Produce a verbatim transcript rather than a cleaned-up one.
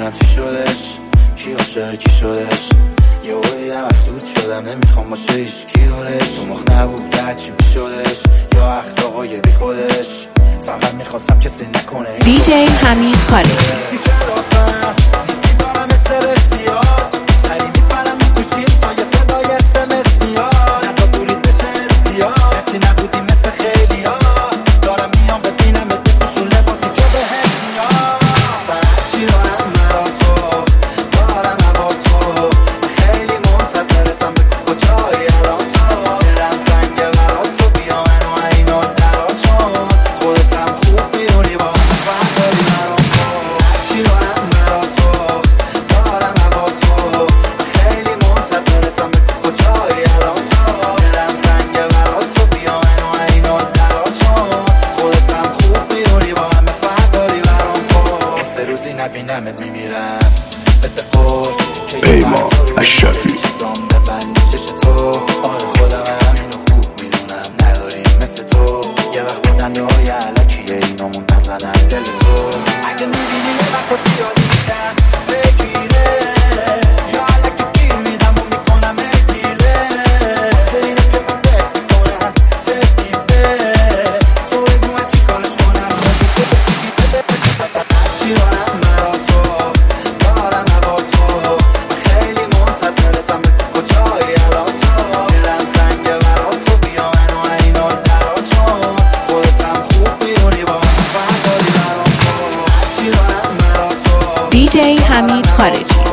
نمیدونم چی شدش، کی عاشق کی شدش. یهو دیدم افسود شدم، نمیخوام باشه هیچکی دورش. تو مخ نبود چی میشدش، یا اخلاقای بی خودش. فقط میخواستم کسی نکنه دی جی حمید خالقی. نبینمت میمیرم بده قول پیمان اشرفی. چش تو آره خودم همینو خوب میدونم، نداریم مثل تو یه وقت بودن های علکیه اینامون نزنن دل تو. اگه میبینی یه وقت زیادی میشم بگیره یا علکی گیر میدم و میکنم اگیره سرینه که من فکر میکنم جدی بس تو بگو من چی کارش کنم چی رانم مرا تو دارم هوا تو خیلی منتظرتم به کجایی الان تو دلم سنگه برا تو بیا منو اینو درا چون خودتم خوب بیرونی با من فرداری برام تو چی رانم مرا تو دی جی حمید خالقی.